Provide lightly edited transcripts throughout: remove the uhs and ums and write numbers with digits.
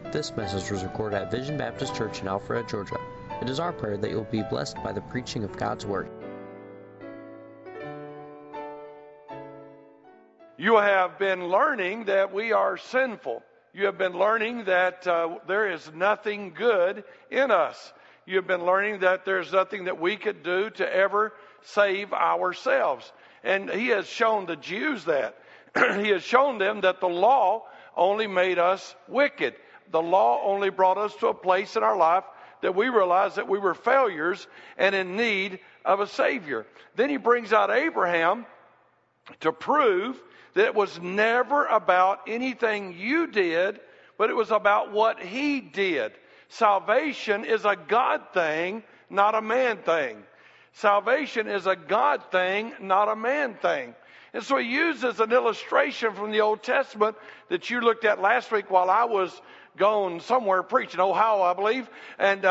This message was recorded at Vision Baptist Church in Alpharetta, Georgia. It is our prayer that you'll be blessed by the preaching of God's Word. You have been learning that we are sinful. You have been learning that there is nothing good in us. You have been learning that there's nothing that we could do to ever save ourselves. And he has shown the Jews that. He has shown them that the law only made us wicked. The law only brought us to a place in our life that we realized that we were failures and in need of a Savior. Then he brings out Abraham to prove that it was never about anything you did, but it was about what he did. Salvation is a God thing, not a man thing. Salvation is a God thing, not a man thing. And so he uses an illustration from the Old Testament that you looked at last week while I was gone somewhere preaching, Ohio, I believe. And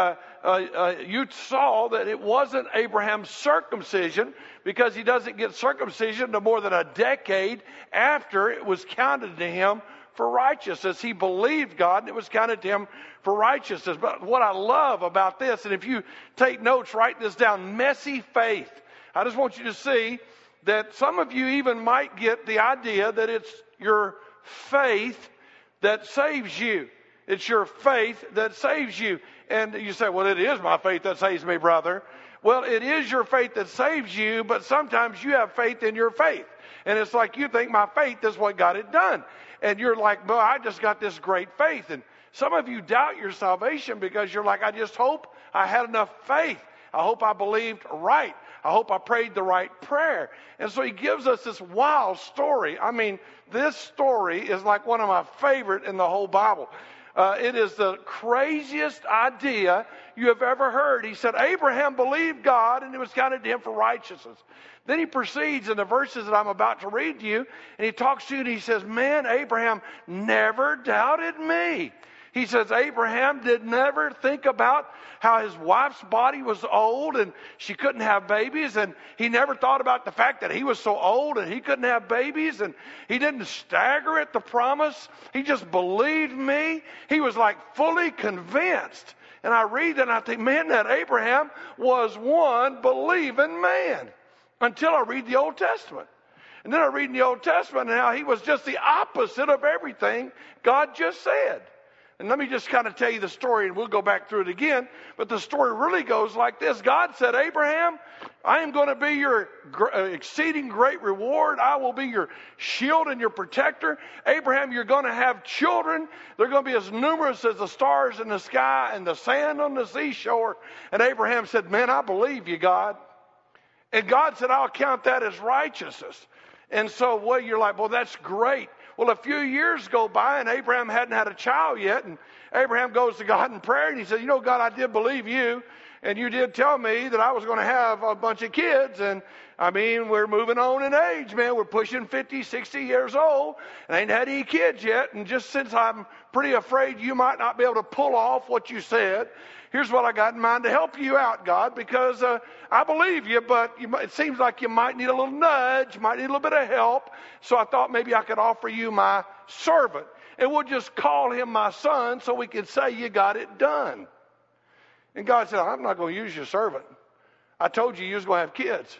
you saw that it wasn't Abraham's circumcision, because he doesn't get circumcision to more than a decade after it was counted to him for righteousness. He believed God and it was counted to him for righteousness. But what I love about this, and if you take notes, write this down, messy faith. I just want you to see that some of you even might get the idea that it's your faith that saves you. It's your faith that saves you. And you say, well, it is my faith that saves me, brother. Well, it is your faith that saves you, but sometimes you have faith in your faith. And it's like you think my faith is what got it done. And you're like, well, I just got this great faith. And some of you doubt your salvation because you're like, I just hope I had enough faith. I hope I believed right. I hope I prayed the right prayer. And so he gives us this wild story. I mean, this story is like one of my favorite in the whole Bible. It is the craziest idea you have ever heard. He said, Abraham believed God and it was counted to him for righteousness. Then he proceeds in the verses that I'm about to read to you, and he talks to you and he says, man, Abraham never doubted me. He says Abraham did never think about how his wife's body was old and she couldn't have babies. And he never thought about the fact that he was so old and he couldn't have babies. And he didn't stagger at the promise. He just believed me. He was like fully convinced. And I read that and I think, man, that Abraham was one believing man. Until I read the Old Testament. And then I read in the Old Testament how he was just the opposite of everything God just said. And let me just kind of tell you the story, and we'll go back through it again. But the story really goes like this. God said, Abraham, I am going to be your exceeding great reward. I will be your shield and your protector. Abraham, you're going to have children. They're going to be as numerous as the stars in the sky and the sand on the seashore. And Abraham said, man, I believe you, God. And God said, I'll count that as righteousness. And so, well, you're like, well, that's great. Well, a few years go by and Abraham hadn't had a child yet. And Abraham goes to God in prayer and he said, you know, God, I did believe you. And you did tell me that I was going to have a bunch of kids. And I mean, we're moving on in age, man. We're pushing 50, 60 years old. And I ain't had any kids yet. And just since I'm pretty afraid you might not be able to pull off what you said, here's what I got in mind to help you out, God, because I believe you, but it seems like you might need a little nudge, might need a little bit of help. So I thought maybe I could offer you my servant. And we'll just call him my son so we can say you got it done. And God said, I'm not going to use your servant. I told you was going to have kids.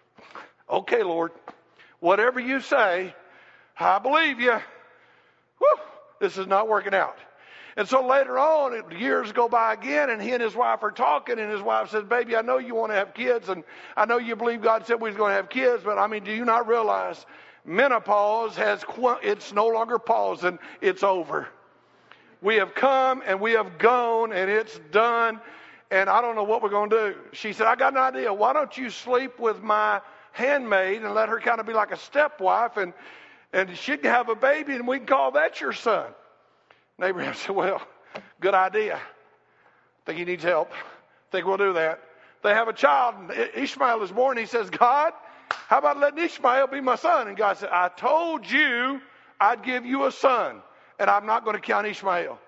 Okay, Lord, whatever you say, I believe you. Whew, this is not working out. And so later on, years go by again, and he and his wife are talking, and his wife says, baby, I know you want to have kids, and I know you believe God said we was going to have kids, but I mean, do you not realize menopause it's no longer pausing, it's over. We have come, and we have gone, and it's done, and I don't know what we're going to do. She said, I got an idea. Why don't you sleep with my handmaid and let her kind of be like a stepwife, and she can have a baby, and we can call that your son. And Abraham said, well, good idea. I think he needs help. I think we'll do that. They have a child, and Ishmael is born. He says, God, how about letting Ishmael be my son? And God said, I told you I'd give you a son, and I'm not going to count Ishmael.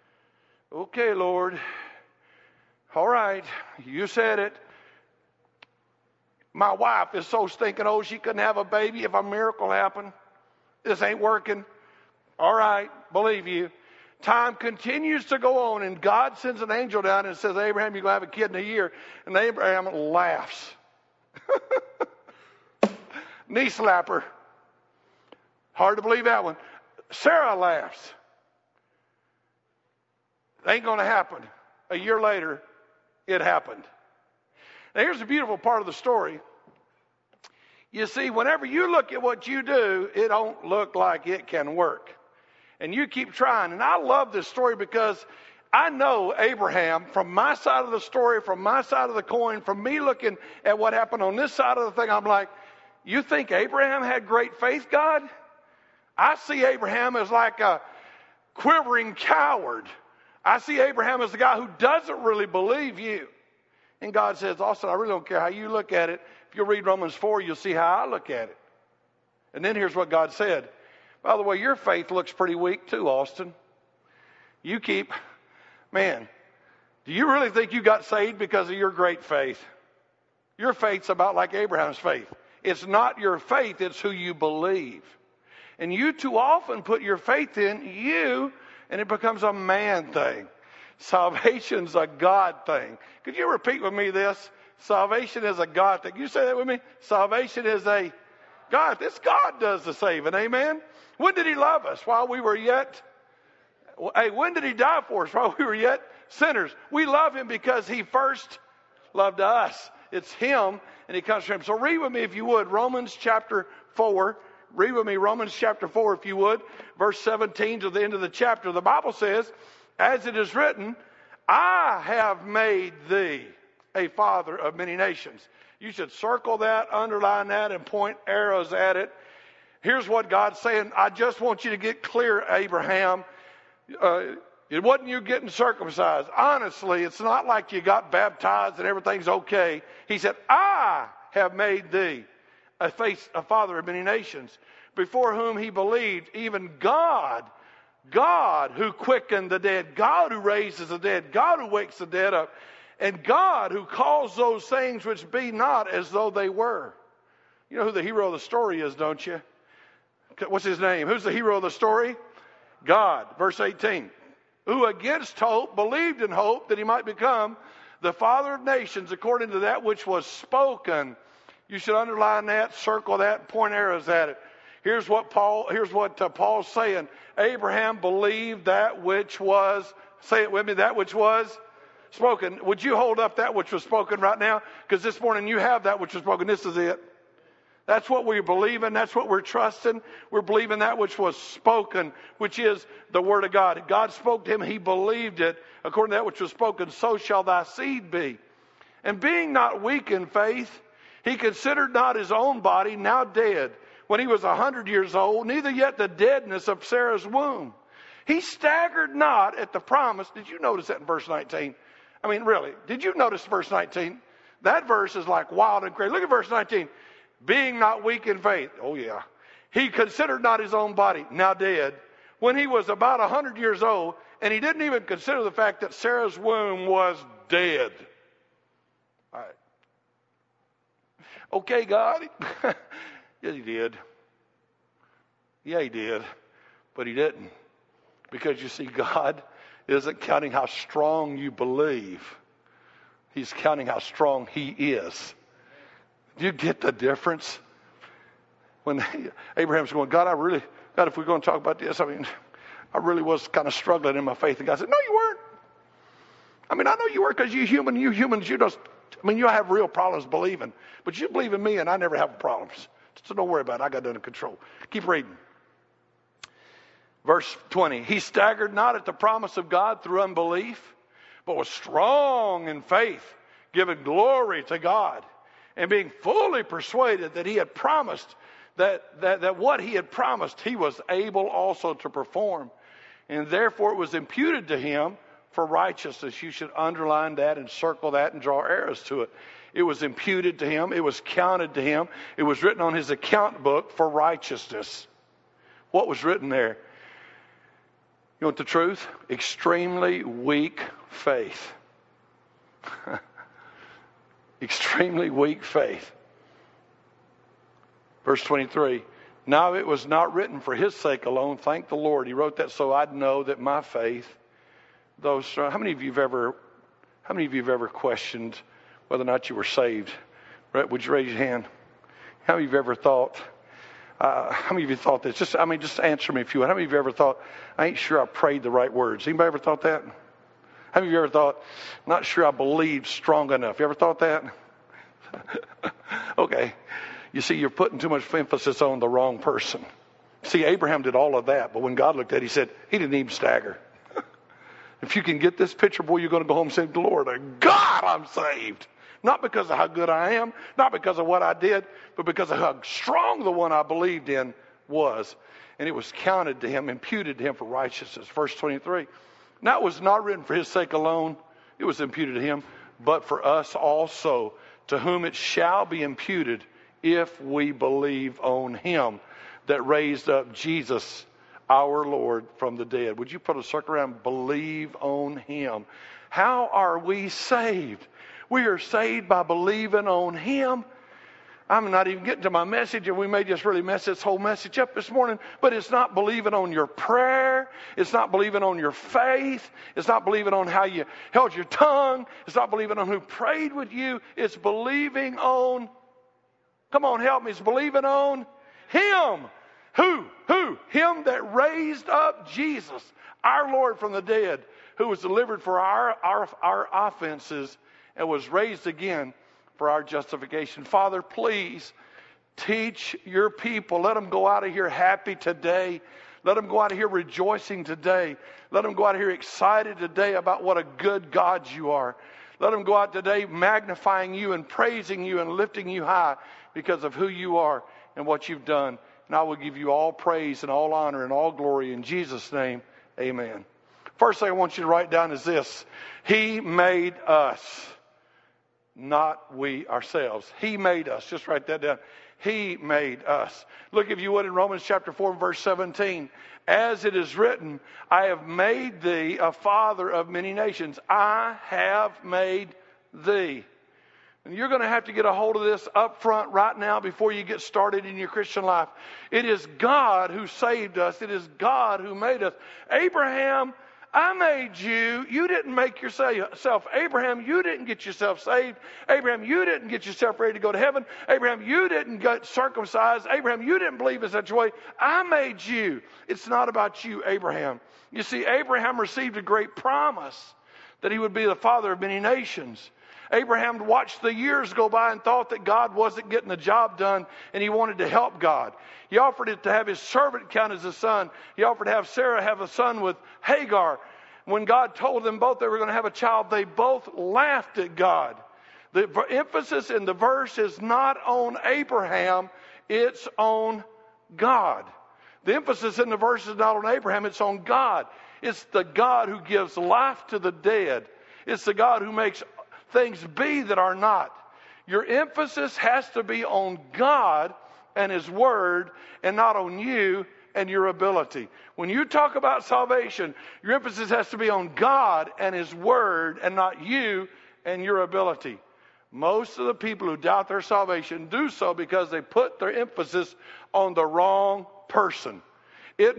Okay, Lord. All right, you said it. My wife is so stinking old she couldn't have a baby if a miracle happened. This ain't working. All right, believe you. Time continues to go on, and God sends an angel down and says, Abraham, you're going to have a kid in a year. And Abraham laughs. Knee slapper. Hard to believe that one. Sarah laughs. It ain't going to happen. A year later, it happened. Now, here's the beautiful part of the story. You see, whenever you look at what you do, it don't look like it can work. And you keep trying. And I love this story because I know Abraham from my side of the story, from my side of the coin, from me looking at what happened on this side of the thing. I'm like, you think Abraham had great faith, God? I see Abraham as like a quivering coward. I see Abraham as the guy who doesn't really believe you. And God says, Austin, I really don't care how you look at it. If you read Romans 4, you'll see how I look at it. And then here's what God said. By the way, your faith looks pretty weak too, Austin. You keep, man, do you really think you got saved because of your great faith? Your faith's about like Abraham's faith. It's not your faith, it's who you believe. And you too often put your faith in you, and it becomes a man thing. Salvation's a God thing. Could you repeat with me this? Salvation is a God thing. Can you say that with me? Salvation is a God. This God does the saving. Amen? When did he love us? While we were yet... Hey, when did he die for us? While we were yet sinners. We love him because he first loved us. It's him, and he comes from him. So read with me, if you would, Romans chapter 4. Read with me Romans chapter 4, if you would. Verse 17 to the end of the chapter. The Bible says, as it is written, I have made thee a father of many nations. You should circle that, underline that, and point arrows at it. Here's what God's saying. I just want you to get clear, Abraham. It wasn't you getting circumcised. Honestly, it's not like you got baptized and everything's okay. He said, I have made thee a father of many nations, before whom he believed, even God who quickened the dead, God who raises the dead, God who wakes the dead up, and God who calls those things which be not as though they were. You know who the hero of the story is, don't you? What's his name? Who's the hero of the story? God. Verse 18. Who against hope believed in hope that he might become the father of nations according to that which was spoken. You should underline that, circle that, point arrows at it. Here's what Paul's saying. Abraham believed that which was, say it with me, that which was spoken. Would you hold up that which was spoken right now? Because this morning you have that which was spoken. This is it. That's what we believe in. That's what we're trusting. We're believing that which was spoken, which is the word of God. God spoke to him. He believed it. According to that which was spoken, so shall thy seed be. And being not weak in faith, he considered not his own body now dead, when he was 100 years old, neither yet the deadness of Sarah's womb. He staggered not at the promise. Did you notice that in verse 19? I mean, really, did you notice verse 19? That verse is like wild and crazy. Look at verse 19. Being not weak in faith. Oh, yeah. He considered not his own body, now dead, when he was about 100 years old, and he didn't even consider the fact that Sarah's womb was dead. All right. Okay, God. Yeah, he did. Yeah, he did. But he didn't. Because you see, God isn't counting how strong you believe. He's counting how strong he is. Do you get the difference? When Abraham's going, God, if we're going to talk about this, I really was kind of struggling in my faith. And God said, no, you weren't. I know you were because you humans, you have real problems believing. But you believe in me and I never have problems. So don't worry about it. I got it under control. Keep reading. Verse 20. He staggered not at the promise of God through unbelief, but was strong in faith, giving glory to God, and being fully persuaded that he had promised, that what he had promised, he was able also to perform. And therefore it was imputed to him for righteousness. You should underline that and circle that and draw arrows to it. It was imputed to him. It was counted to him. It was written on his account book for righteousness. What was written there? You want the truth? Extremely weak faith. Extremely weak faith. Verse 23. Now it was not written for his sake alone. Thank the Lord. He wrote that so I'd know that my faith, how many of you have ever questioned whether or not you were saved? Would you raise your hand? How many of you ever thought, how many of you thought this? Just answer me if you would. How many of you ever thought, I ain't sure I prayed the right words? Anybody ever thought that? How many of you ever thought, not sure I believed strong enough? You ever thought that? Okay. You see, you're putting too much emphasis on the wrong person. See, Abraham did all of that, but when God looked at it, he said, he didn't even stagger. If you can get this picture, boy, you're going to go home and say, Lord, God, I'm saved. Not because of how good I am, not because of what I did, but because of how strong the one I believed in was. And it was counted to him, imputed to him for righteousness. Verse 23. Now it was not written for his sake alone, it was imputed to him, but for us also, to whom it shall be imputed if we believe on him that raised up Jesus, our Lord, from the dead. Would you put a circle around believe on him? How are we saved? We are saved by believing on him. I'm not even getting to my message, and we may just really mess this whole message up this morning, but it's not believing on your prayer. It's not believing on your faith. It's not believing on how you held your tongue. It's not believing on who prayed with you. It's believing on, come on, help me, it's believing on him. Who? Him that raised up Jesus, our Lord, from the dead, who was delivered for our offenses and was raised again for our justification. Father, please teach your people. Let them go out of here happy today. Let them go out of here rejoicing today. Let them go out of here excited today about what a good God you are. Let them go out today magnifying you and praising you and lifting you high because of who you are and what you've done. And I will give you all praise and all honor and all glory in Jesus' name. Amen. First thing I want you to write down is this. He made us, not we ourselves. He made us. Just write that down. He made us. Look, if you would, in Romans chapter 4 and verse 17. As it is written, I have made thee a father of many nations. I have made thee. And you're going to have to get a hold of this up front right now before you get started in your Christian life. It is God who saved us. It is God who made us. Abraham, I made you. You didn't make yourself. Abraham, you didn't get yourself saved. Abraham, you didn't get yourself ready to go to heaven. Abraham, you didn't get circumcised. Abraham, you didn't believe in such a way. I made you. It's not about you, Abraham. You see, Abraham received a great promise that he would be the father of many nations. Abraham watched the years go by and thought that God wasn't getting the job done, and he wanted to help God. He offered it to have his servant count as a son. He offered to have Sarah have a son with Hagar. When God told them both they were going to have a child, they both laughed at God. The emphasis in the verse is not on Abraham, it's on God. The emphasis in the verse is not on Abraham, it's on God. It's the God who gives life to the dead. It's the God who makes things be that are not. Your emphasis has to be on God and his word and not on you and your ability. When you talk about salvation, your emphasis has to be on God and his word and not you and your ability. Most of the people who doubt their salvation do so because they put their emphasis on the wrong person. It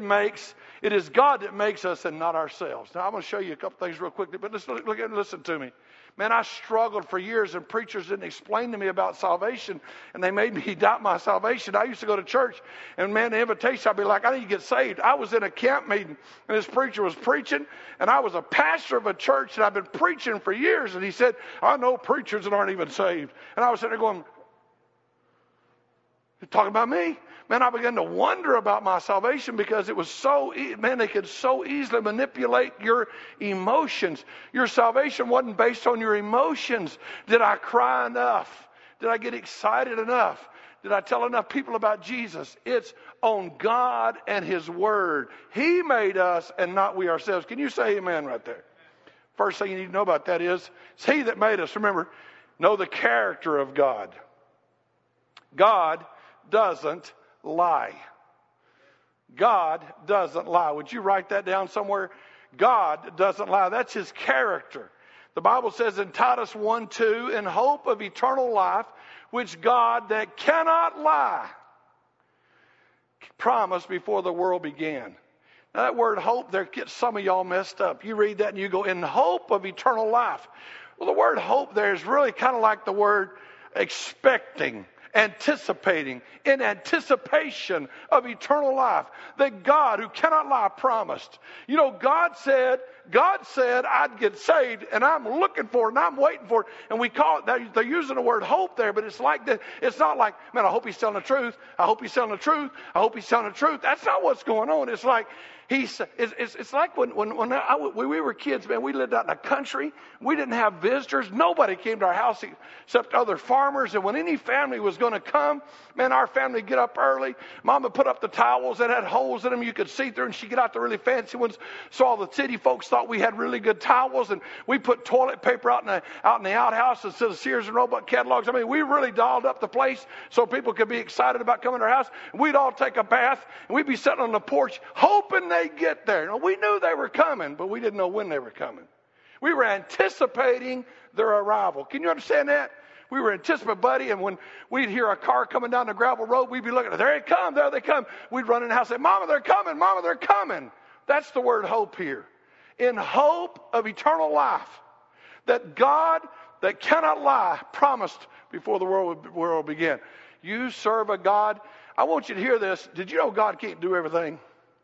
is God that makes us and not ourselves. Now I'm going to show you a couple things real quickly, but look and listen to me. Man, I struggled for years, and preachers didn't explain to me about salvation, and they made me doubt my salvation. I used to go to church, and man, the invitation, I'd be like, I need to get saved. I was in a camp meeting, and this preacher was preaching, and I was a pastor of a church, and I've been preaching for years, and he said, I know preachers that aren't even saved. And I was sitting there going, you're talking about me? Man, I began to wonder about my salvation because it was they could so easily manipulate your emotions. Your salvation wasn't based on your emotions. Did I cry enough? Did I get excited enough? Did I tell enough people about Jesus? It's on God and his word. He made us and not we ourselves. Can you say amen right there? First thing you need to know about that is, it's he that made us. Remember, know the character of God. God doesn't lie. God doesn't lie. Would you write that down somewhere? God doesn't lie. That's his character. The Bible says in Titus 1:2, in hope of eternal life, which God that cannot lie promised before the world began. Now that word hope there gets some of y'all messed up. You read that and you go, in hope of eternal life. Well, the word hope there is really kind of like the word expecting, anticipating, in anticipation of eternal life that God, who cannot lie, promised. You know, God said I'd get saved, and I'm looking for it, and I'm waiting for it. And we call it, they're using the word hope there, but it's like that. It's not like, man, I hope he's telling the truth. I hope he's telling the truth. I hope he's telling the truth. That's not what's going on. It's like, it's like when we were kids, man, we lived out in the country. We didn't have visitors. Nobody came to our house except other farmers. And when any family was going to come, man, our family would get up early. Mom would put up the towels that had holes in them you could see through, and she'd get out the really fancy ones. So all the city folks thought we had really good towels, and we put toilet paper out in the outhouse instead of Sears and Roebuck catalogs. I mean, we really dialed up the place so people could be excited about coming to our house. We'd all take a bath, and we'd be sitting on the porch hoping they'd get there. Now, we knew they were coming, but we didn't know when they were coming. We were anticipating their arrival. Can you understand that? We were anticipating, buddy, and when we'd hear a car coming down the gravel road, we'd be looking, there they come, there they come. We'd run in the house and say, Mama, they're coming, Mama, they're coming. That's the word hope here. In hope of eternal life, that God, that cannot lie, promised before the world began. You serve a God. I want you to hear this. Did you know God can't do everything?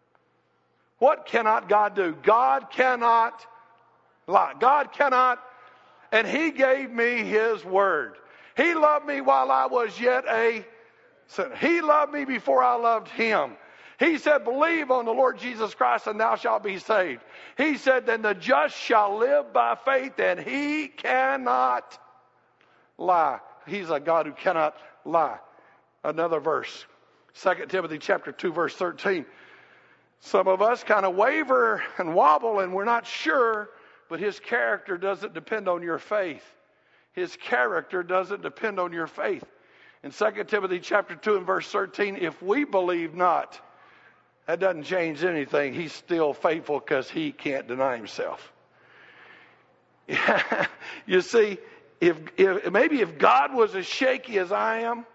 What cannot God do? God cannot lie. God cannot. And he gave me his word. He loved me while I was yet a sinner. He loved me before I loved him. He said, believe on the Lord Jesus Christ and thou shalt be saved. He said, then the just shall live by faith, and he cannot lie. He's a God who cannot lie. Another verse, 2 Timothy chapter 2, verse 13. Some of us kind of waver and wobble and we're not sure, but his character doesn't depend on your faith. His character doesn't depend on your faith. In 2 Timothy chapter 2 and verse 13, if we believe not, that doesn't change anything. He's still faithful because he can't deny himself. You see, if God was as shaky as I am,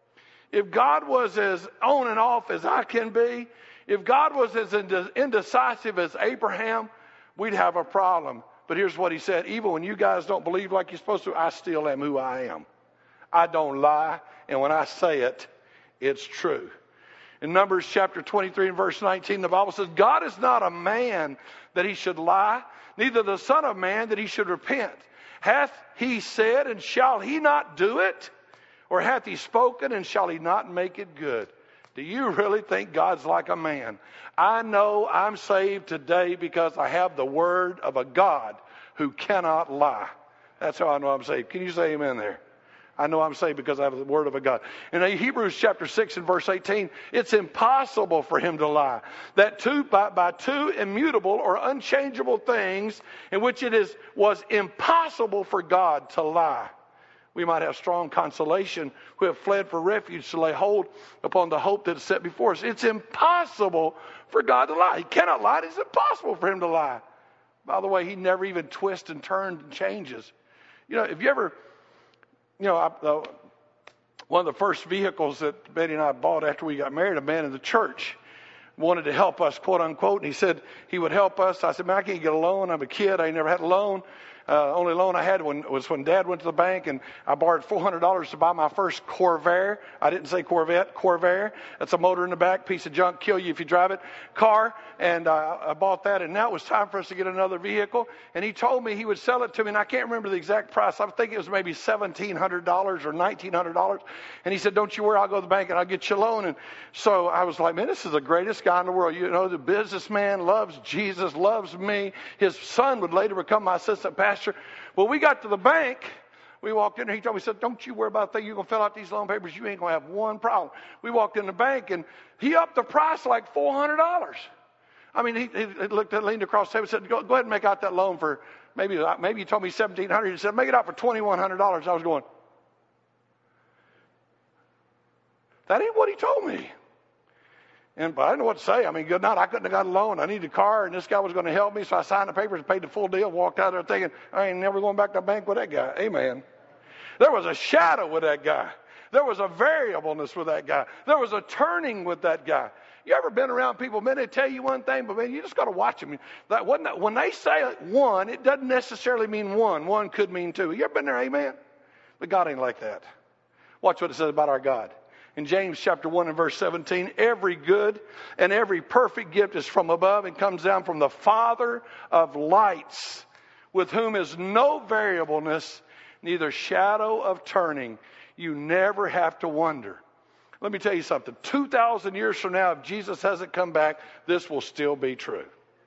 if God was as on and off as I can be, if God was as indecisive as Abraham, we'd have a problem. But here's what he said. Even when you guys don't believe like you're supposed to, I still am who I am. I don't lie. And when I say it, it's true. In Numbers chapter 23 and verse 19, the Bible says, God is not a man that he should lie, neither the Son of Man that he should repent. Hath he said, and shall he not do it? Or hath he spoken, and shall he not make it good? Do you really think God's like a man? I know I'm saved today because I have the word of a God who cannot lie. That's how I know I'm saved. Can you say amen there? I know I'm saved because I have the word of a God. In Hebrews chapter 6 and verse 18, it's impossible for him to lie. That by two immutable or unchangeable things in which was impossible for God to lie. We might have strong consolation who have fled for refuge to lay hold upon the hope that is set before us. It's impossible for God to lie. He cannot lie. It's impossible for him to lie. By the way, he never even twists and turns and changes. You know, if you ever... You know, one of the first vehicles that Betty and I bought after we got married, a man in the church wanted to help us, quote unquote, and he said he would help us. I said, man, I can't get a loan. I'm a kid. I ain't never had a loan. Only loan I had was when Dad went to the bank, and I borrowed $400 to buy my first Corvair. I didn't say Corvette, Corvair. That's a motor in the back, piece of junk, kill you if you drive it, car. And I bought that, and now it was time for us to get another vehicle. And he told me he would sell it to me, and I can't remember the exact price. I think it was maybe $1,700 or $1,900. And he said, don't you worry, I'll go to the bank and I'll get you a loan. And so I was like, man, this is the greatest guy in the world. You know, the businessman loves Jesus, loves me. His son would later become my assistant pastor. Well, we got to the bank. We walked in there. He told me, he said, don't you worry about a thing. You're going to fill out these loan papers. You ain't going to have one problem. We walked in the bank, and he upped the price like $400. I mean, he leaned across the table and said, go ahead and make out that loan for, maybe he told me $1,700. He said, make it out for $2,100. I was going, that ain't what he told me. But I didn't know what to say. I mean, good night. I couldn't have got a loan. I needed a car, and this guy was going to help me. So I signed the papers and paid the full deal, walked out there thinking, I ain't never going back to the bank with that guy. Amen. There was a shadow with that guy. There was a variableness with that guy. There was a turning with that guy. You ever been around people, man, they tell you one thing, but man, you just got to watch them. When they say one, it doesn't necessarily mean one. One could mean two. You ever been there, amen? But God ain't like that. Watch what it says about our God. In James chapter 1 and verse 17, every good and every perfect gift is from above and comes down from the Father of lights, with whom is no variableness, neither shadow of turning. You never have to wonder. Let me tell you something. 2,000 years from now, if Jesus hasn't come back, this will still be true.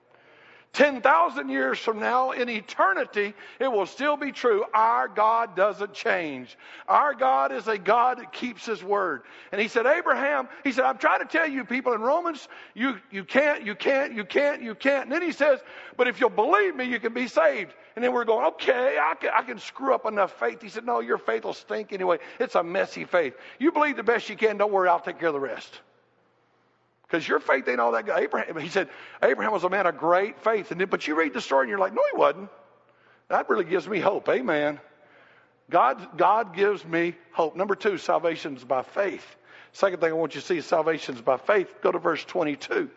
10,000 years from now, in eternity, it will still be true. Our God doesn't change. Our God is a God that keeps his word. And he said, Abraham, he said, I'm trying to tell you people in Romans, you can't. And then he says, but if you'll believe me, you can be saved. And then we're going, okay, I can screw up enough faith. He said, no, your faith will stink anyway. It's a messy faith. You believe the best you can. Don't worry, I'll take care of the rest. Because your faith ain't all that good. He said, Abraham was a man of great faith. But you read the story and you're like, no, he wasn't. That really gives me hope. Amen. God gives me hope. Number 2, salvation's by faith. Second thing I want you to see is salvation's by faith. Go to verse 22.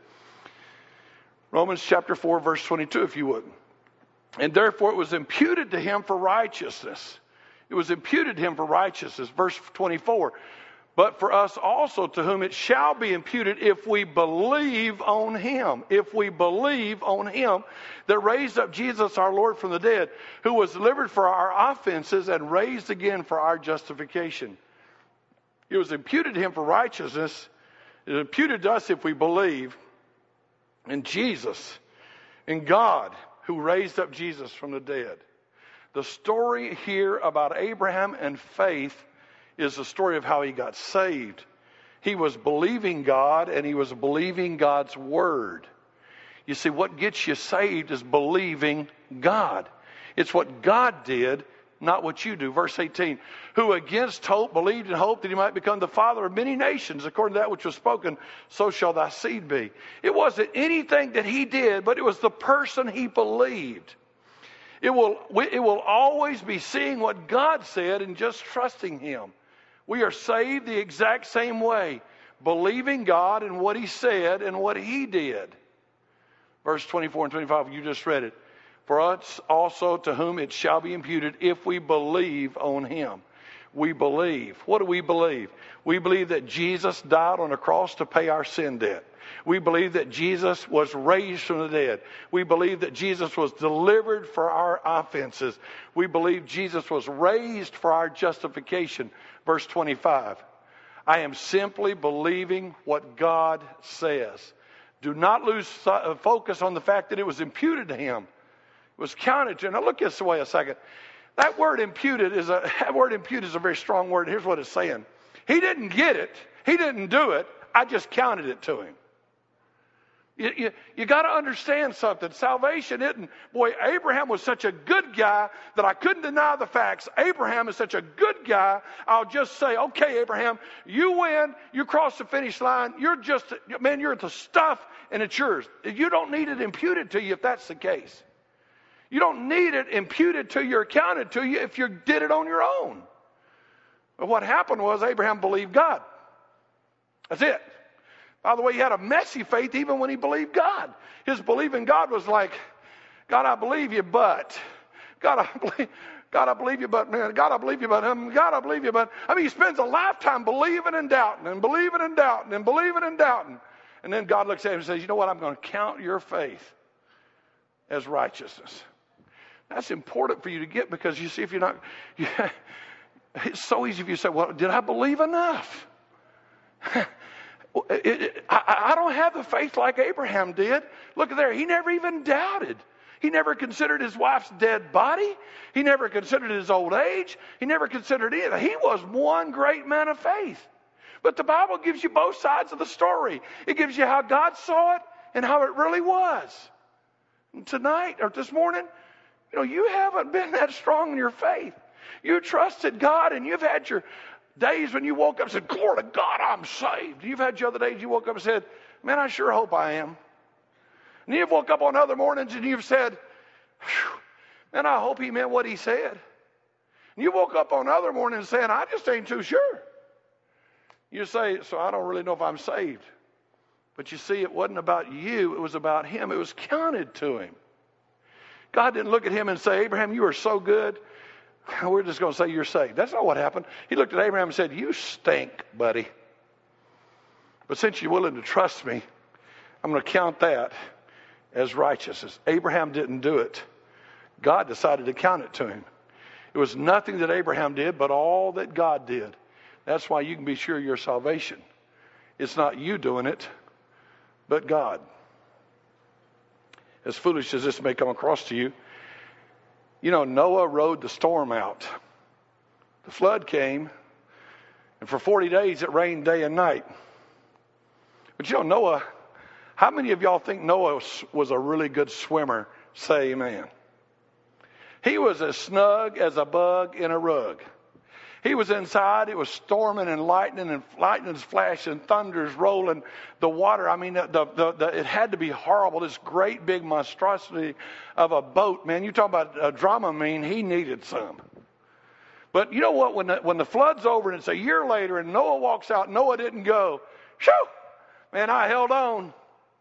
Romans chapter 4, verse 22, if you would. And therefore it was imputed to him for righteousness. It was imputed to him for righteousness. Verse 24. But for us also, to whom it shall be imputed if we believe on him. If we believe on him that raised up Jesus our Lord from the dead, who was delivered for our offenses and raised again for our justification. It was imputed to him for righteousness. It is imputed to us if we believe in Jesus, in God, who raised up Jesus from the dead. The story here about Abraham and faith is the story of how he got saved. He was believing God, and he was believing God's word. You see, what gets you saved is believing God. It's what God did, not what you do. Verse 18, who against hope believed in hope that he might become the father of many nations, according to that which was spoken, so shall thy seed be. It wasn't anything that he did, but it was the person he believed. It will always be seeing what God said and just trusting him. We are saved the exact same way, believing God and what he said and what he did. Verse 24 and 25, you just read it. For us also, to whom it shall be imputed, if we believe on him. We believe. What do we believe? We believe that Jesus died on a cross to pay our sin debt. We believe that Jesus was raised from the dead. We believe that Jesus was delivered for our offenses. We believe Jesus was raised for our justification. Verse 25, I am simply believing what God says. Do not lose focus on the fact that it was imputed to him. It was counted to him. Now look this way a second. That word imputed is a very strong word. Here's what it's saying. He didn't get it. He didn't do it. I just counted it to him. You got to understand something. Salvation isn't, boy, Abraham was such a good guy that I couldn't deny the facts. Abraham is such a good guy, I'll just say, okay, Abraham, you win, you cross the finish line, you're the stuff, and it's yours. You don't need it imputed to you if that's the case. You don't need it imputed to you or counted to you if you did it on your own. But what happened was Abraham believed God. That's it. By the way, he had a messy faith even when he believed God. His belief in God was like, God, I believe you, but. God, I believe you, but, man. God, I believe you, but. God, I believe you, but. I mean, he spends a lifetime believing and doubting and believing and doubting and believing and doubting. And then God looks at him and says, you know what? I'm going to count your faith as righteousness. That's important for you to get because you see, if you're not, it's so easy if you say, well, did I believe enough? I don't have the faith like Abraham did. Look there. He never even doubted. He never considered his wife's dead body. He never considered his old age. He never considered anything. He was one great man of faith. But the Bible gives you both sides of the story. It gives you how God saw it and how it really was. And tonight or this morning, you haven't been that strong in your faith. You trusted God and you've had your days when you woke up and said, glory to God, I'm saved. You've had your other days you woke up and said, man, I sure hope I am. And you've woke up on other mornings and you've said, man, I hope he meant what he said. And you woke up on other mornings saying, I just ain't too sure. You say, so I don't really know if I'm saved. But you see, it wasn't about you. It was about him. It was counted to him. God didn't look at him and say, Abraham, you are so good. We're just going to say you're saved. That's not what happened. He looked at Abraham and said, you stink, buddy. But since you're willing to trust me, I'm going to count that as righteousness. Abraham didn't do it. God decided to count it to him. It was nothing that Abraham did, but all that God did. That's why you can be sure of your salvation. It's not you doing it, but God. As foolish as this may come across to you, you know, Noah rode the storm out. The flood came, and for 40 days it rained day and night. But you know, Noah, how many of y'all think Noah was a really good swimmer? Say amen. He was as snug as a bug in a rug. He was inside. It was storming and lightning's flashing, thunder's rolling, the water. I mean, it had to be horrible. This great big monstrosity of a boat, man. You talk about a Dramamine. He needed some. But you know what? When the flood's over and it's a year later and Noah walks out, Noah didn't go, shoo, man, I held on.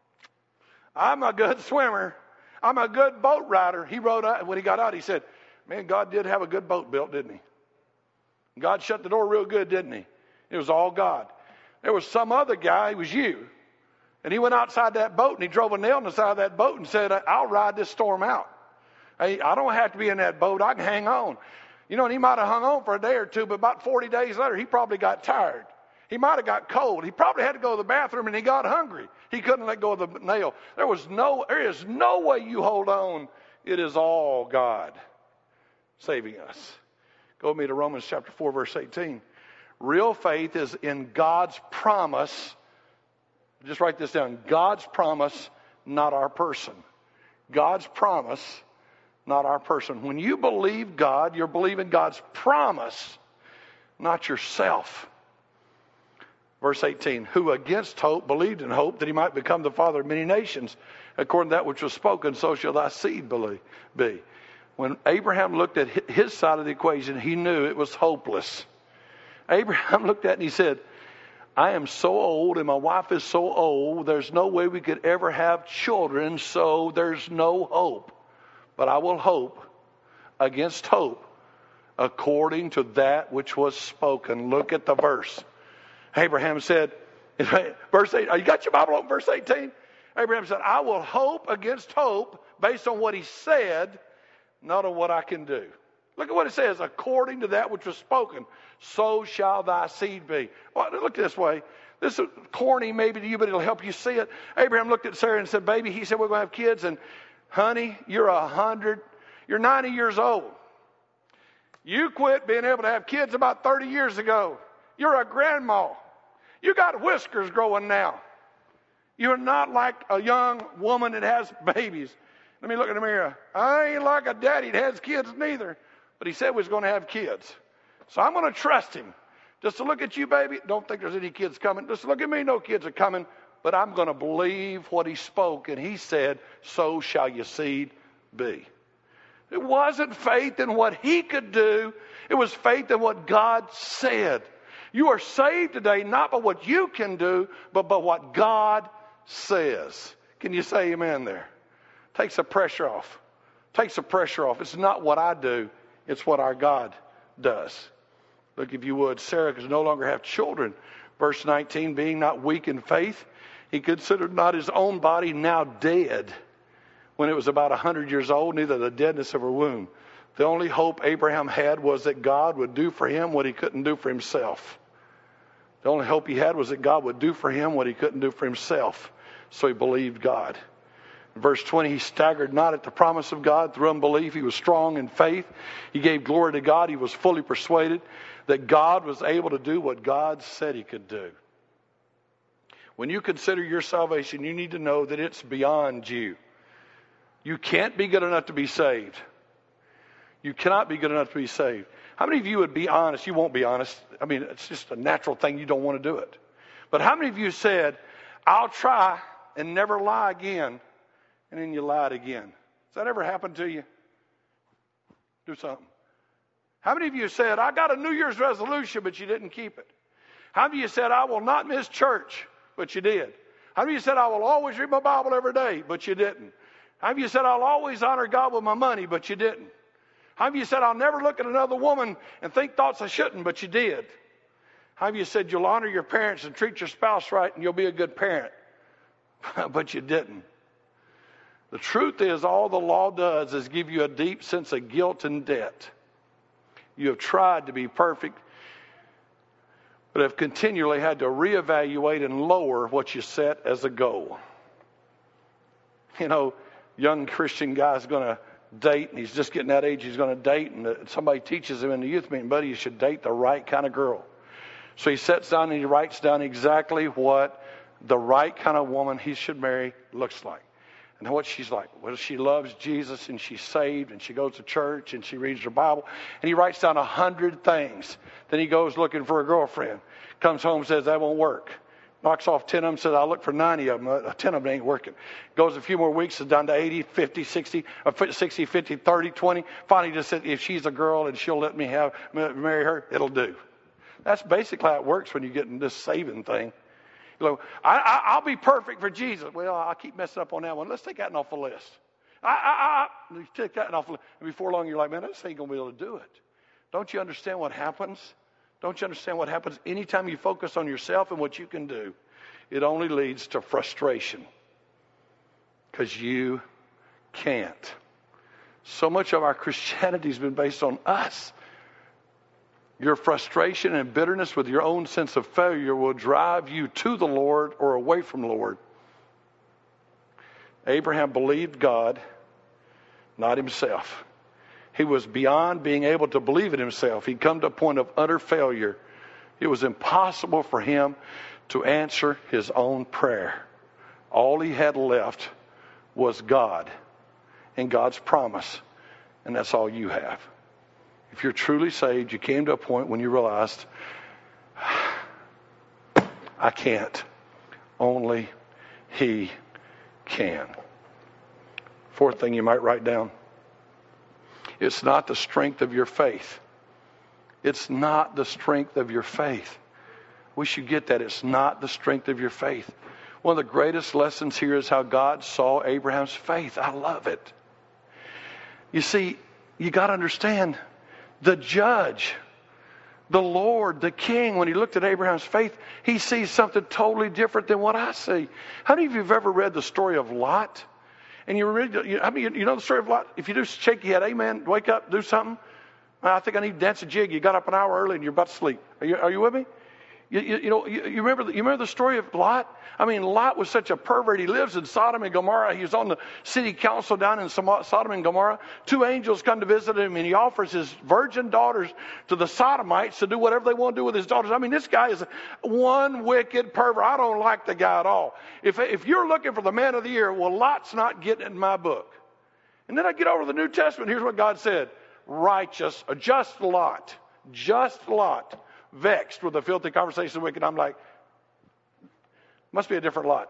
I'm a good swimmer. I'm a good boat rider. He rode out. When he got out, he said, man, God did have a good boat built, didn't he? God shut the door real good, didn't he? It was all God. There was some other guy, it was you. And he went outside that boat and he drove a nail in the side of that boat and said, I'll ride this storm out. Hey, I don't have to be in that boat. I can hang on. You know, and he might have hung on for a day or two, but about 40 days later, he probably got tired. He might have got cold. He probably had to go to the bathroom and he got hungry. He couldn't let go of the nail. There is no way you hold on. It is all God saving us. Go with me to Romans chapter 4, verse 18. Real faith is in God's promise. Just write this down. God's promise, not our person. God's promise, not our person. When you believe God, you're believing God's promise, not yourself. Verse 18, who against hope believed in hope that he might become the father of many nations. According to that which was spoken, so shall thy seed be. When Abraham looked at his side of the equation, he knew it was hopeless. Abraham looked at it and he said, I am so old and my wife is so old, there's no way we could ever have children, so there's no hope. But I will hope against hope according to that which was spoken. Look at the verse. Abraham said, verse 8, you got your Bible open, verse 18? Abraham said, I will hope against hope based on what he said, not on what I can do. Look at what it says, according to that which was spoken, so shall thy seed be. Well, look this way. This is corny maybe to you, but it'll help you see it. Abraham looked at Sarah and said, baby, he said, we're going to have kids. And honey, you're 90 years old. You quit being able to have kids about 30 years ago. You're a grandma. You got whiskers growing now. You're not like a young woman that has babies. Let me look in the mirror. I ain't like a daddy that has kids neither. But he said we was going to have kids. So I'm going to trust him. Just to look at you, baby, don't think there's any kids coming. Just look at me, no kids are coming. But I'm going to believe what he spoke. And he said, so shall your seed be. It wasn't faith in what he could do. It was faith in what God said. You are saved today not by what you can do, but by what God says. Can you say amen there? Takes the pressure off. Takes the pressure off. It's not what I do. It's what our God does. Look, if you would, Sarah could no longer have children. Verse 19, being not weak in faith, he considered not his own body now dead when it was about 100 years old, neither the deadness of her womb. The only hope Abraham had was that God would do for him what he couldn't do for himself. The only hope he had was that God would do for him what he couldn't do for himself. So he believed God. In verse 20, he staggered not at the promise of God through unbelief. He was strong in faith. He gave glory to God. He was fully persuaded that God was able to do what God said he could do. When you consider your salvation, you need to know that it's beyond you. You can't be good enough to be saved. You cannot be good enough to be saved. How many of you would be honest? You won't be honest. I mean, it's just a natural thing. You don't want to do it. But how many of you said, I'll try and never lie again, and then you lied again? Has that ever happened to you? Do something. How many of you said, I got a New Year's resolution, but you didn't keep it? How many of you said, I will not miss church, but you did? How many of you said, I will always read my Bible every day, but you didn't? How many of you said, I'll always honor God with my money, but you didn't? How many of you said, I'll never look at another woman and think thoughts I shouldn't, but you did? How many of you said, you'll honor your parents and treat your spouse right and you'll be a good parent, but you didn't? The truth is, all the law does is give you a deep sense of guilt and debt. You have tried to be perfect, but have continually had to reevaluate and lower what you set as a goal. You know, young Christian guy's going to date, and he's just getting that age he's going to date, and somebody teaches him in the youth meeting, buddy, you should date the right kind of girl. So he sits down and he writes down exactly what the right kind of woman he should marry looks like. And what she's like. Well, she loves Jesus and she's saved and she goes to church and she reads her Bible. And he writes down 100 things. Then he goes looking for a girlfriend. Comes home and says, that won't work. Knocks off 10 of them, says, I'll look for 90 of them. 10 of them ain't working. Goes a few more weeks, is down to 80, 50, 60, 60, 50, 30, 20. Finally just said, if she's a girl and she'll let me marry her, it'll do. That's basically how it works when you get in this saving thing. You know, I'll be perfect for Jesus. Well, I keep messing up on that one. Let's take that off the list. You take that off the list. And before long, you're like, man, this ain't going to be able to do it. Don't you understand what happens? Don't you understand what happens anytime you focus on yourself and what you can do? It only leads to frustration because you can't. So much of our Christianity has been based on us. Your frustration and bitterness with your own sense of failure will drive you to the Lord or away from the Lord. Abraham believed God, not himself. He was beyond being able to believe in himself. He'd come to a point of utter failure. It was impossible for him to answer his own prayer. All he had left was God and God's promise, and that's all you have. If you're truly saved, you came to a point when you realized, I can't. Only He can. Fourth thing you might write down. It's not the strength of your faith. It's not the strength of your faith. We should get that. It's not the strength of your faith. One of the greatest lessons here is how God saw Abraham's faith. I love it. You see, you got to understand, the judge, the Lord, the king, when he looked at Abraham's faith, he sees something totally different than what I see. How many of you have ever read the story of Lot? And you know the story of Lot? If you do shake your head, amen, wake up, do something. I think I need to dance a jig. You got up an hour early and you're about to sleep. Are you with me? You remember the story of Lot? I mean, Lot was such a pervert. He lives in Sodom and Gomorrah. He was on the city council down in Sodom and Gomorrah. 2 angels come to visit him, and he offers his virgin daughters to the Sodomites to do whatever they want to do with his daughters. I mean, this guy is one wicked pervert. I don't like the guy at all. If you're looking for the man of the year, well, Lot's not getting in my book. And then I get over to the New Testament. Here's what God said. Righteous, just Lot, vexed with the filthy conversation of the wicked. I'm like, must be a different Lot.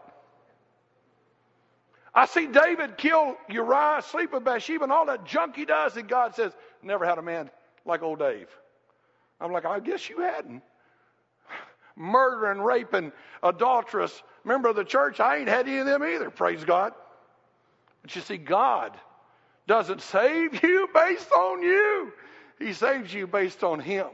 I see David kill Uriah, sleep with Bathsheba, and all that junk he does, and God says, never had a man like old Dave. I'm like, I guess you hadn't. Murdering, raping, adulterous member of the church, I ain't had any of them either, praise God. But you see, God doesn't save you based on you. He saves you based on Him.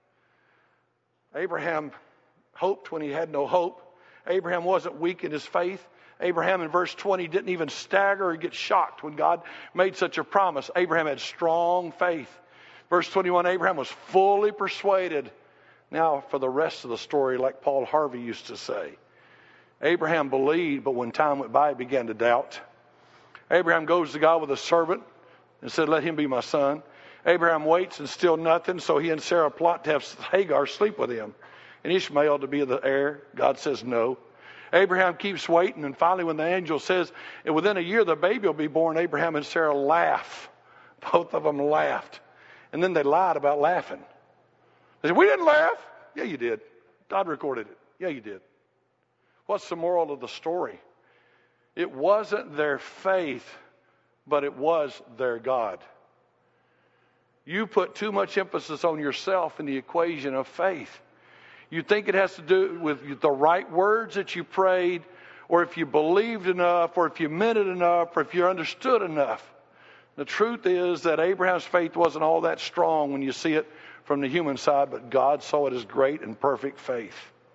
Abraham hoped when he had no hope. Abraham wasn't weak in his faith. Abraham in verse 20 didn't even stagger or get shocked when God made such a promise. Abraham had strong faith. Verse 21, Abraham was fully persuaded. Now for the rest of the story, like Paul Harvey used to say. Abraham believed, but when time went by, he began to doubt. Abraham goes to God with a servant and said, let him be my son. Abraham waits and still nothing, so he and Sarah plot to have Hagar sleep with him and Ishmael to be the heir. God says no. Abraham keeps waiting, and finally when the angel says, and within a year the baby will be born, Abraham and Sarah laugh. Both of them laughed. And then they lied about laughing. They said, we didn't laugh. Yeah, you did. God recorded it. Yeah, you did. What's the moral of the story? It wasn't their faith, but it was their God. You put too much emphasis on yourself in the equation of faith. You think it has to do with the right words that you prayed, or if you believed enough, or if you meant it enough, or if you understood enough. The truth is that Abraham's faith wasn't all that strong when you see it from the human side, but God saw it as great and perfect faith.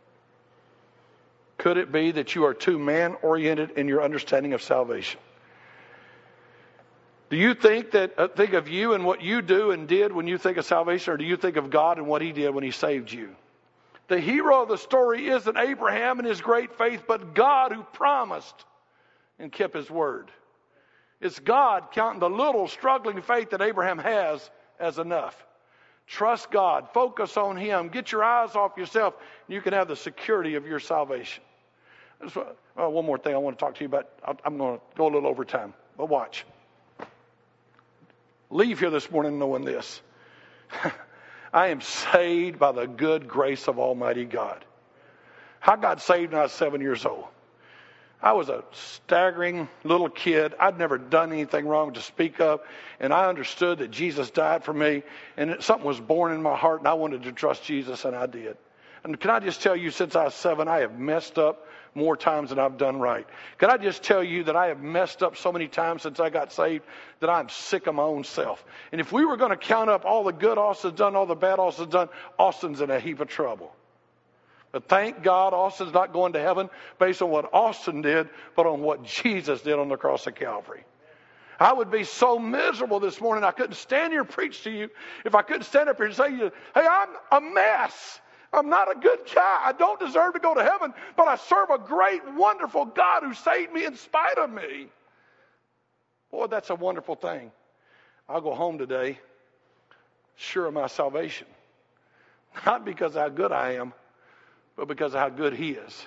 Could it be that you are too man-oriented in your understanding of salvation? Do you think of you and what you do and did when you think of salvation, or do you think of God and what He did when He saved you? The hero of the story isn't Abraham and his great faith, but God who promised and kept His word. It's God counting the little struggling faith that Abraham has as enough. Trust God. Focus on Him. Get your eyes off yourself, and you can have the security of your salvation. One more thing I want to talk to you about. I'm going to go a little over time, but watch. Leave here this morning knowing this. I am saved by the good grace of Almighty God. I got saved when I was 7 years old. I was a staggering little kid. I'd never done anything wrong to speak of, and I understood that Jesus died for me, and something was born in my heart, and I wanted to trust Jesus, and I did. And can I just tell you, since I was 7, I have messed up more times than I've done right. Can I just tell you that I have messed up so many times since I got saved that I'm sick of my own self. And if we were going to count up all the good Austin's done, all the bad Austin's done, Austin's in a heap of trouble. But thank God Austin's not going to heaven based on what Austin did, but on what Jesus did on the cross of Calvary. I would be so miserable this morning I couldn't stand here and preach to you if I couldn't stand up here and say to you, hey, I'm a mess. I'm not a good guy. I don't deserve to go to heaven, but I serve a great, wonderful God who saved me in spite of me. Boy, that's a wonderful thing. I'll go home today sure of my salvation. Not because of how good I am, but because of how good He is.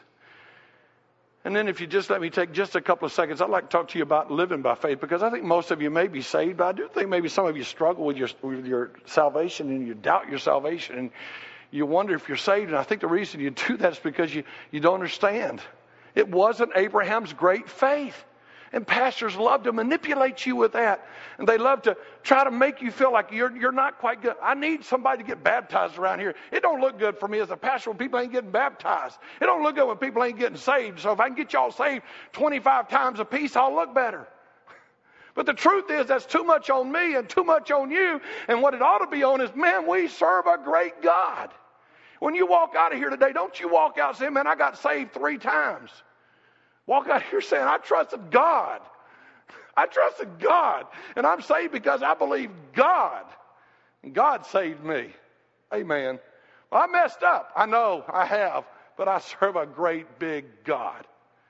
And then if you just let me take just a couple of seconds, I'd like to talk to you about living by faith, because I think most of you may be saved, but I do think maybe some of you struggle with your salvation, and you doubt your salvation, and you wonder if you're saved. And I think the reason you do that is because you don't understand. It wasn't Abraham's great faith. And pastors love to manipulate you with that. And they love to try to make you feel like you're not quite good. I need somebody to get baptized around here. It don't look good for me as a pastor when people ain't getting baptized. It don't look good when people ain't getting saved. So if I can get y'all saved 25 times a piece, I'll look better. But the truth is that's too much on me and too much on you. And what it ought to be on is, man, we serve a great God. When you walk out of here today, don't you walk out saying, man, I got saved 3 times. Walk out here saying, I trusted God. I trusted God. And I'm saved because I believe God. And God saved me. Amen. Well, I messed up. I know I have. But I serve a great big God.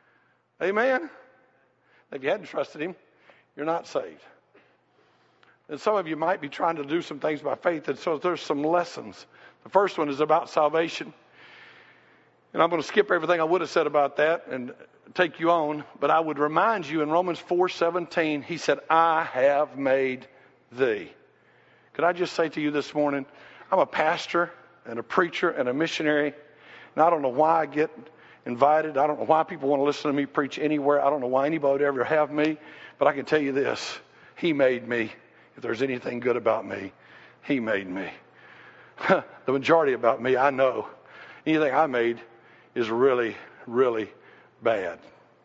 Amen. If you hadn't trusted Him, you're not saved. And some of you might be trying to do some things by faith, and so there's some lessons. The first one is about salvation. And I'm going to skip everything I would have said about that and take you on, but I would remind you in Romans 4:17, He said, I have made thee. Could I just say to you this morning, I'm a pastor and a preacher and a missionary, and I don't know why I get invited. I don't know why people want to listen to me preach anywhere. I don't know why anybody would ever have me, but I can tell you this, He made me. If there's anything good about me, He made me. The majority about me, I know. Anything I made is really, really bad.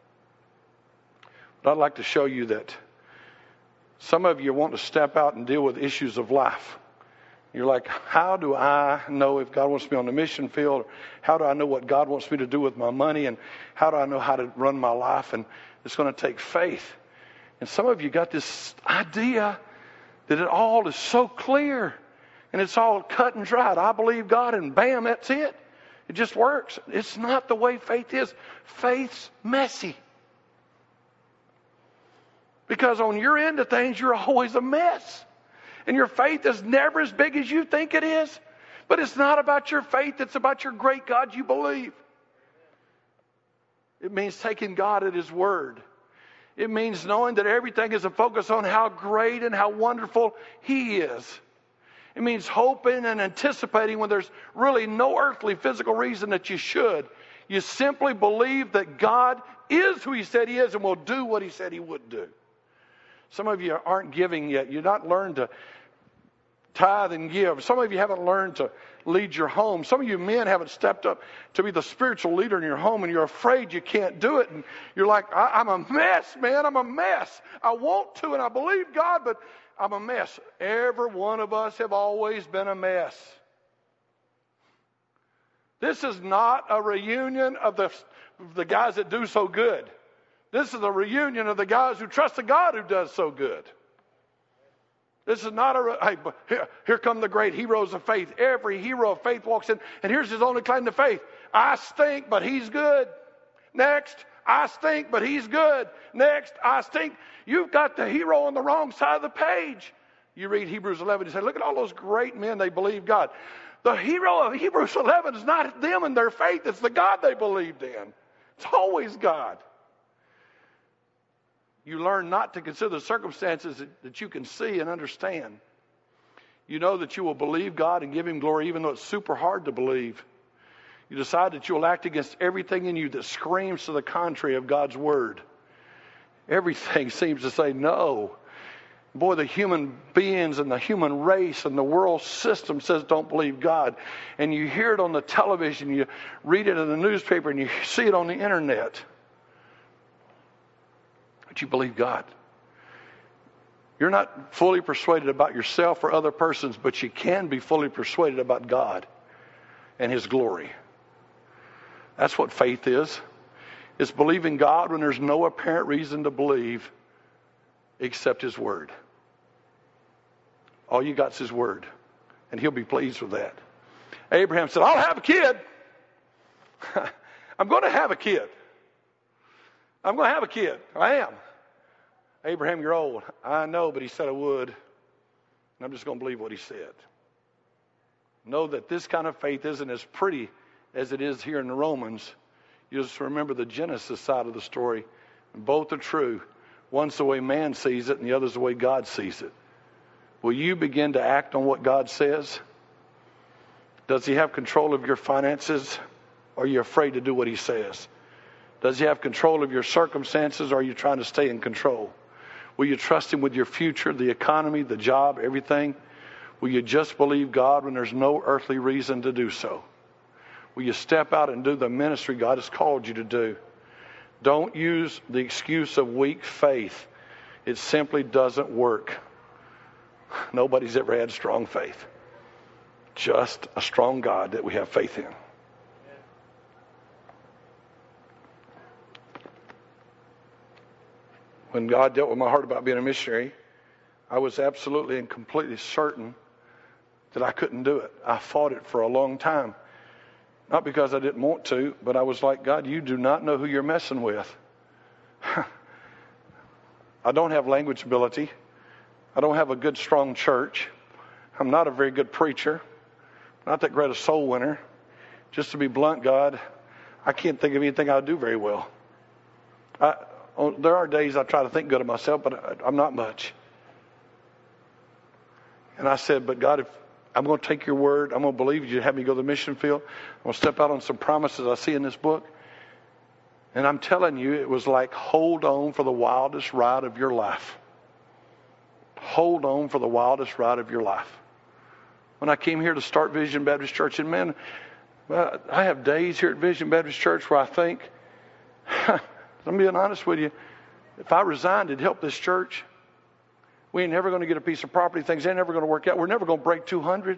But I'd like to show you that some of you want to step out and deal with issues of life. You're like, how do I know if God wants me on the mission field? How do I know what God wants me to do with my money? And how do I know how to run my life? And it's going to take faith. And some of you got this idea that it all is so clear. And it's all cut and dried. I believe God, and bam, that's it. It just works. It's not the way faith is. Faith's messy. Because on your end of things, you're always a mess. And your faith is never as big as you think it is. But it's not about your faith. It's about your great God you believe. It means taking God at His word. It means knowing that everything is a focus on how great and how wonderful He is. It means hoping and anticipating when there's really no earthly physical reason that you should. You simply believe that God is who He said He is and will do what He said He would do. Some of you aren't giving yet. You've not learned to Tithe and give. Some of you haven't learned to lead your home. Some of you men haven't stepped up to be the spiritual leader in your home, and you're afraid you can't do it. And you're like, I'm a mess, man. I'm a mess. I want to, and I believe God, but I'm a mess. Every one of us have always been a mess. This is not a reunion of the guys that do so good. This is a reunion of the guys who trust the God who does so good. This is not here come the great heroes of faith. Every hero of faith walks in, and here's his only claim to faith. I stink, but he's good. Next, I stink, but he's good. Next, I stink. You've got the hero on the wrong side of the page. You read Hebrews 11, you say, look at all those great men, they believe God. The hero of Hebrews 11 is not them and their faith, it's the God they believed in. It's always God. You learn not to consider the circumstances that you can see and understand. You know that you will believe God and give Him glory even though it's super hard to believe. You decide that you will act against everything in you that screams to the contrary of God's Word. Everything seems to say no. Boy, the human beings and the human race and the world system says don't believe God. And you hear it on the television, you read it in the newspaper, and you see it on the internet. But you believe God. You're not fully persuaded about yourself or other persons, but you can be fully persuaded about God and His glory. That's what faith is. It's believing God when there's no apparent reason to believe except His Word. All you got is His Word, and He'll be pleased with that. Abraham said, I'll have a kid. I'm going to have a kid. I'm going to have a kid. I am. Abraham, you're old. I know, but he said I would. And I'm just going to believe what he said. Know that this kind of faith isn't as pretty as it is here in the Romans. You just remember the Genesis side of the story. Both are true. One's the way man sees it, and the other's the way God sees it. Will you begin to act on what God says? Does He have control of your finances? Or are you afraid to do what He says? Does He have control of your circumstances, or are you trying to stay in control? Will you trust Him with your future, the economy, the job, everything? Will you just believe God when there's no earthly reason to do so? Will you step out and do the ministry God has called you to do? Don't use the excuse of weak faith. It simply doesn't work. Nobody's ever had strong faith. Just a strong God that we have faith in. When God dealt with my heart about being a missionary, I was absolutely and completely certain that I couldn't do it. I fought it for a long time. Not because I didn't want to, but I was like, God, you do not know who you're messing with. I don't have language ability. I don't have a good, strong church. I'm not a very good preacher. Not that great a soul winner. Just to be blunt, God, I can't think of anything I do very well. There are days I try to think good of myself, but I'm not much. And I said, but God, if I'm going to take your word, I'm going to believe you have me go to the mission field. I'm going to step out on some promises I see in this book. And I'm telling you, it was like, hold on for the wildest ride of your life. Hold on for the wildest ride of your life. When I came here to start Vision Baptist Church, and man, I have days here at Vision Baptist Church where I think, I'm being honest with you, if I resigned, it'd help this church. We ain't never going to get a piece of property. Things ain't never going to work out. We're never going to break 200.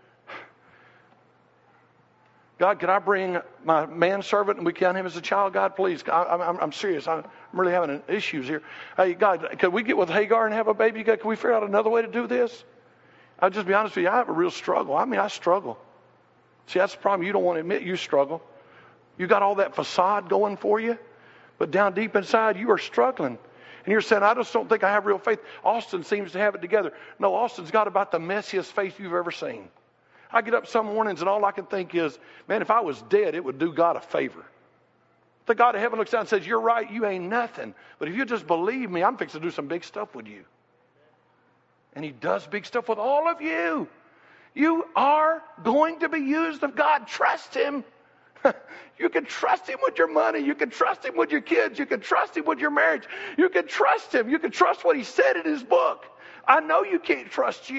God, can I bring my manservant and we count him as a child? God, please. I'm serious. I'm really having issues here. Hey, God, could we get with Hagar and have a baby? God, can we figure out another way to do this? I'll just be honest with you. I have a real struggle. I struggle. See, that's the problem. You don't want to admit you struggle. You got all that facade going for you, but down deep inside, you are struggling. And you're saying, I just don't think I have real faith. Austin seems to have it together. No, Austin's got about the messiest faith you've ever seen. I get up some mornings and all I can think is, man, if I was dead, it would do God a favor. The God of heaven looks down and says, you're right, you ain't nothing. But if you just believe me, I'm fixing to do some big stuff with you. And He does big stuff with all of you. You are going to be used of God. Trust Him. You can trust Him with your money. You can trust Him with your kids. You can trust Him with your marriage. You can trust Him. You can trust what He said in His book. I know you can't trust you.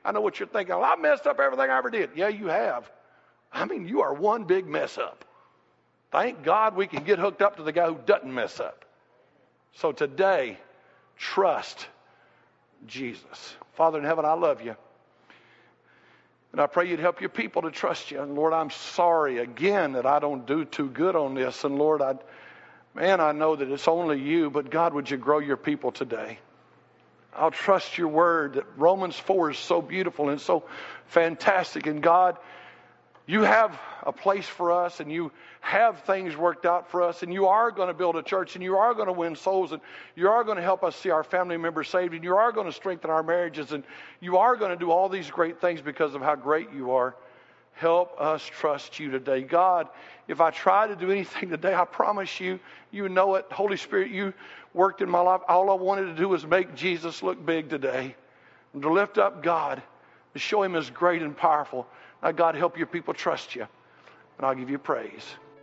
I know what you're thinking. Well, I messed up everything I ever did. Yeah, you have. I mean, you are one big mess up. Thank God we can get hooked up to the guy who doesn't mess up. So today, trust Jesus. Father in heaven, I love you. And I pray you'd help your people to trust you. And Lord, I'm sorry again that I don't do too good on this. And Lord, I know that it's only you, but God, would you grow your people today? I'll trust your word. That Romans 4 is so beautiful and so fantastic. And God, you have a place for us, and you have things worked out for us, and you are going to build a church, and you are going to win souls, and you are going to help us see our family members saved, and you are going to strengthen our marriages, and you are going to do all these great things because of how great you are. Help us trust you today. God, if I try to do anything today, I promise you, you know it. Holy Spirit, you worked in my life. All I wanted to do was make Jesus look big today, and to lift up God, to show him as great and powerful. Now, God, help your people trust you, and I'll give you praise.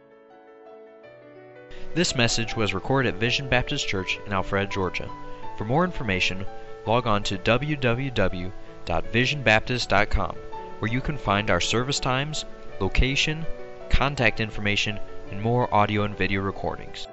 This message was recorded at Vision Baptist Church in Alpharetta, Georgia. For more information, log on to www.visionbaptist.com, where you can find our service times, location, contact information, and more audio and video recordings.